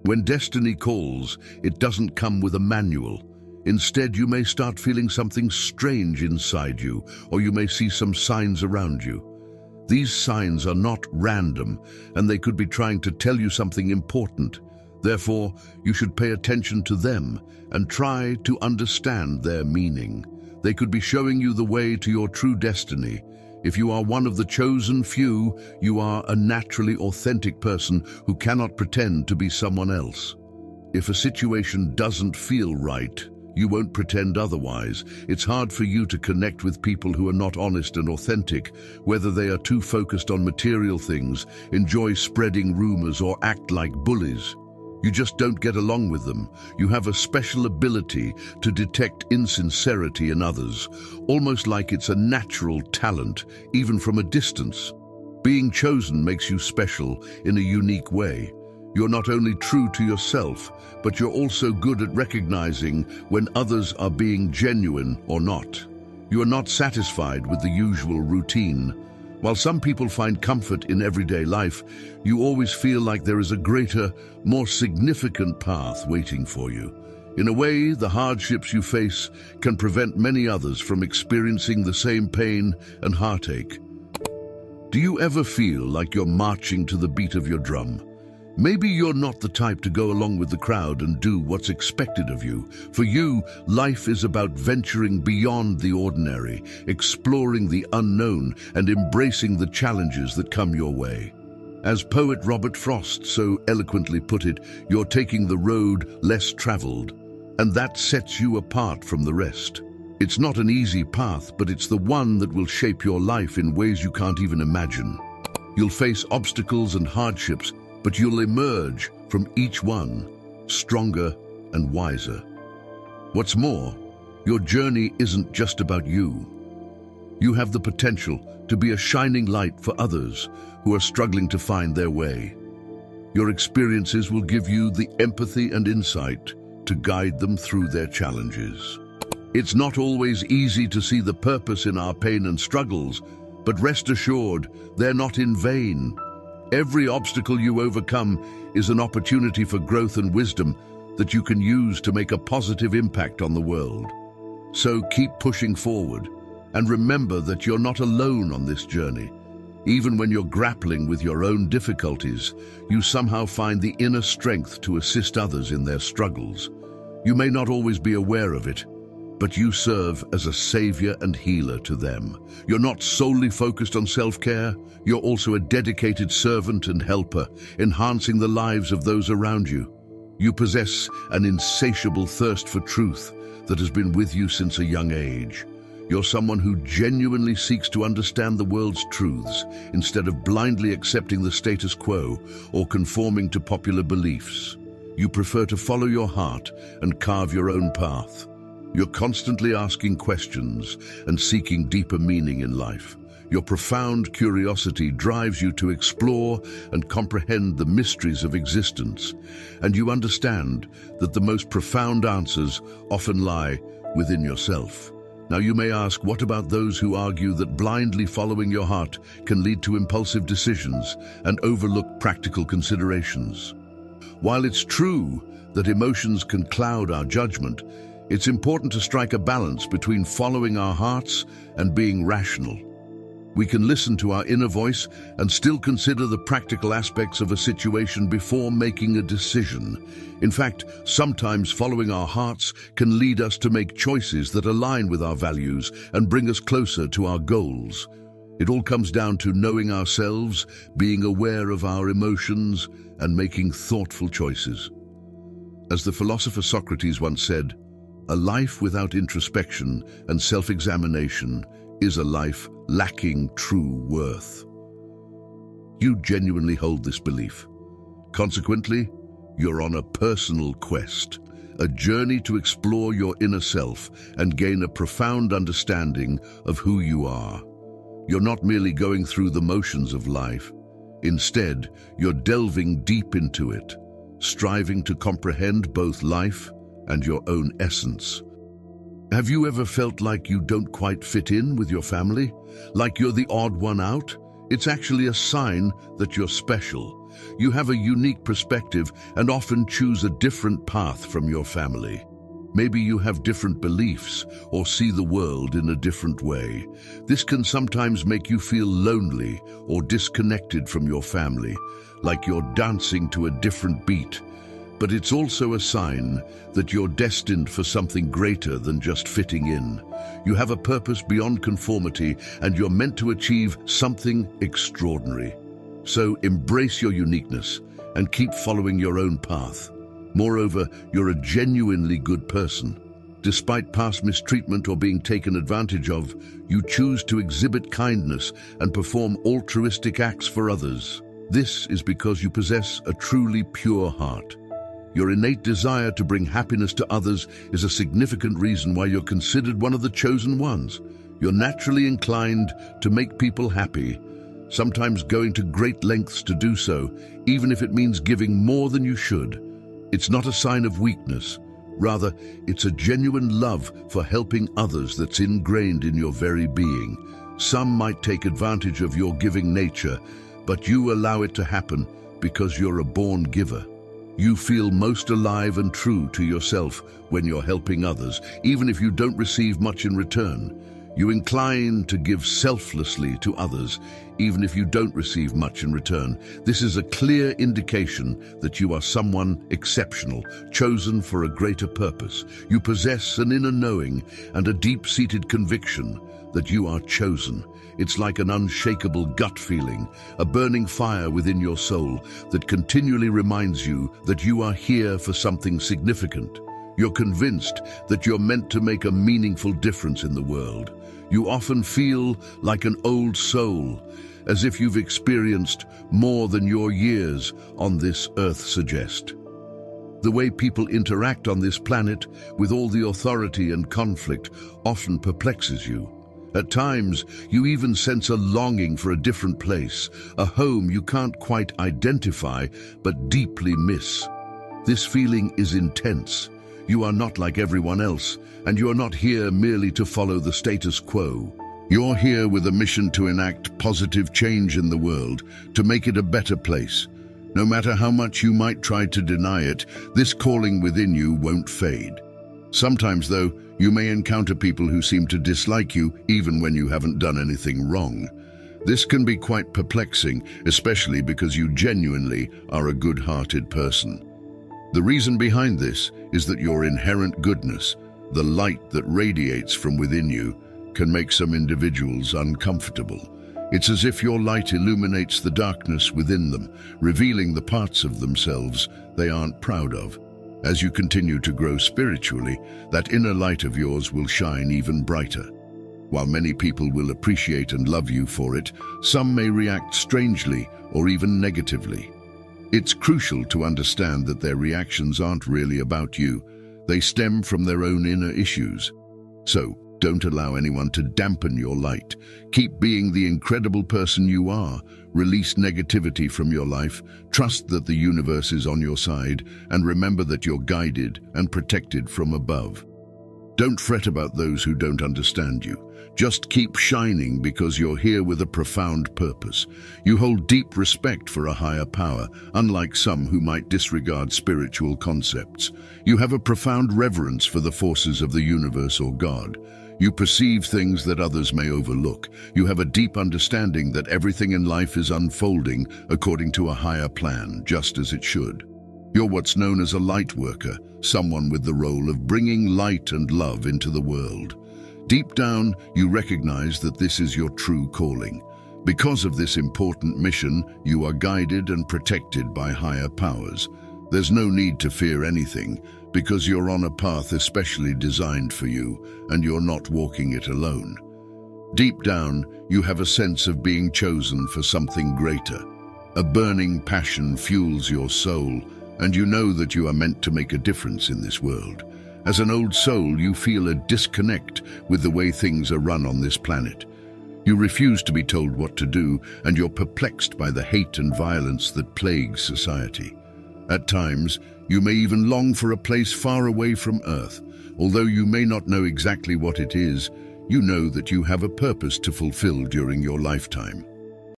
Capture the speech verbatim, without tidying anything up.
When destiny calls, it doesn't come with a manual. Instead, you may start feeling something strange inside you, or you may see some signs around you. These signs are not random, and they could be trying to tell you something important. Therefore, you should pay attention to them and try to understand their meaning. They could be showing you the way to your true destiny. If you are one of the chosen few, you are a naturally authentic person who cannot pretend to be someone else. If a situation doesn't feel right, you won't pretend otherwise. It's hard for you to connect with people who are not honest and authentic, whether they are too focused on material things, enjoy spreading rumors, or act like bullies. You just don't get along with them. You have a special ability to detect insincerity in others, almost like it's a natural talent, even from a distance. Being chosen makes you special in a unique way. You're not only true to yourself, but you're also good at recognizing when others are being genuine or not. You are not satisfied with the usual routine. While some people find comfort in everyday life, you always feel like there is a greater, more significant path waiting for you. In a way, the hardships you face can prevent many others from experiencing the same pain and heartache. Do you ever feel like you're marching to the beat of your drum? Maybe you're not the type to go along with the crowd and do what's expected of you. For you, life is about venturing beyond the ordinary, exploring the unknown, and embracing the challenges that come your way. As poet Robert Frost so eloquently put it, you're taking the road less traveled, and that sets you apart from the rest. It's not an easy path, but it's the one that will shape your life in ways you can't even imagine. You'll face obstacles and hardships, but you'll emerge from each one stronger and wiser. What's more, your journey isn't just about you. You have the potential to be a shining light for others who are struggling to find their way. Your experiences will give you the empathy and insight to guide them through their challenges. It's not always easy to see the purpose in our pain and struggles, but rest assured, they're not in vain. Every obstacle you overcome is an opportunity for growth and wisdom that you can use to make a positive impact on the world. So keep pushing forward, and remember that you're not alone on this journey. Even when you're grappling with your own difficulties, you somehow find the inner strength to assist others in their struggles. You may not always be aware of it, but you serve as a savior and healer to them. You're not solely focused on self-care, you're also a dedicated servant and helper, enhancing the lives of those around you. You possess an insatiable thirst for truth that has been with you since a young age. You're someone who genuinely seeks to understand the world's truths instead of blindly accepting the status quo or conforming to popular beliefs. You prefer to follow your heart and carve your own path. You're constantly asking questions and seeking deeper meaning in life. Your profound curiosity drives you to explore and comprehend the mysteries of existence, and you understand that the most profound answers often lie within yourself. Now you may ask, what about those who argue that blindly following your heart can lead to impulsive decisions and overlook practical considerations? While it's true that emotions can cloud our judgment, it's important to strike a balance between following our hearts and being rational. We can listen to our inner voice and still consider the practical aspects of a situation before making a decision. In fact, sometimes following our hearts can lead us to make choices that align with our values and bring us closer to our goals. It all comes down to knowing ourselves, being aware of our emotions, and making thoughtful choices. As the philosopher Socrates once said, "A life without introspection and self-examination is a life lacking true worth." You genuinely hold this belief. Consequently, you're on a personal quest, a journey to explore your inner self and gain a profound understanding of who you are. You're not merely going through the motions of life. Instead, you're delving deep into it, striving to comprehend both life and your own essence. Have you ever felt like you don't quite fit in with your family? Like you're the odd one out? It's actually a sign that you're special. You have a unique perspective and often choose a different path from your family. Maybe you have different beliefs or see the world in a different way. This can sometimes make you feel lonely or disconnected from your family, like you're dancing to a different beat. But it's also a sign that you're destined for something greater than just fitting in. You have a purpose beyond conformity, and you're meant to achieve something extraordinary. So embrace your uniqueness and keep following your own path. Moreover, you're a genuinely good person. Despite past mistreatment or being taken advantage of, you choose to exhibit kindness and perform altruistic acts for others. This is because you possess a truly pure heart. Your innate desire to bring happiness to others is a significant reason why you're considered one of the chosen ones. You're naturally inclined to make people happy, sometimes going to great lengths to do so, even if it means giving more than you should. It's not a sign of weakness. Rather, it's a genuine love for helping others that's ingrained in your very being. Some might take advantage of your giving nature, but you allow it to happen because you're a born giver. You feel most alive and true to yourself when you're helping others, even if you don't receive much in return. You incline to give selflessly to others, even if you don't receive much in return. This is a clear indication that you are someone exceptional, chosen for a greater purpose. You possess an inner knowing and a deep-seated conviction that you are chosen. It's like an unshakable gut feeling, a burning fire within your soul that continually reminds you that you are here for something significant. You're convinced that you're meant to make a meaningful difference in the world. You often feel like an old soul, as if you've experienced more than your years on this earth suggest. The way people interact on this planet, with all the authority and conflict, often perplexes you. At times, you even sense a longing for a different place, a home you can't quite identify but deeply miss. This feeling is intense. You are not like everyone else, and you are not here merely to follow the status quo. You're here with a mission to enact positive change in the world, to make it a better place. No matter how much you might try to deny it, this calling within you won't fade. Sometimes, though, you may encounter people who seem to dislike you even when you haven't done anything wrong. This can be quite perplexing, especially because you genuinely are a good-hearted person. The reason behind this is that your inherent goodness, the light that radiates from within you, can make some individuals uncomfortable. It's as if your light illuminates the darkness within them, revealing the parts of themselves they aren't proud of. As you continue to grow spiritually, that inner light of yours will shine even brighter. While many people will appreciate and love you for it, some may react strangely or even negatively. It's crucial to understand that their reactions aren't really about you. They stem from their own inner issues. So, don't allow anyone to dampen your light. Keep being the incredible person you are. Release negativity from your life. Trust that the universe is on your side, and remember that you're guided and protected from above. Don't fret about those who don't understand you. Just keep shining because you're here with a profound purpose. You hold deep respect for a higher power, unlike some who might disregard spiritual concepts. You have a profound reverence for the forces of the universe or God. You perceive things that others may overlook. You have a deep understanding that everything in life is unfolding according to a higher plan, just as it should. You're what's known as a light worker, someone with the role of bringing light and love into the world. Deep down, you recognize that this is your true calling. Because of this important mission, you are guided and protected by higher powers. There's no need to fear anything, because you're on a path especially designed for you, and you're not walking it alone. Deep down, you have a sense of being chosen for something greater. A burning passion fuels your soul, and you know that you are meant to make a difference in this world. As an old soul, you feel a disconnect with the way things are run on this planet. You refuse to be told what to do, and you're perplexed by the hate and violence that plagues society. At times, you may even long for a place far away from Earth. Although you may not know exactly what it is, you know that you have a purpose to fulfill during your lifetime.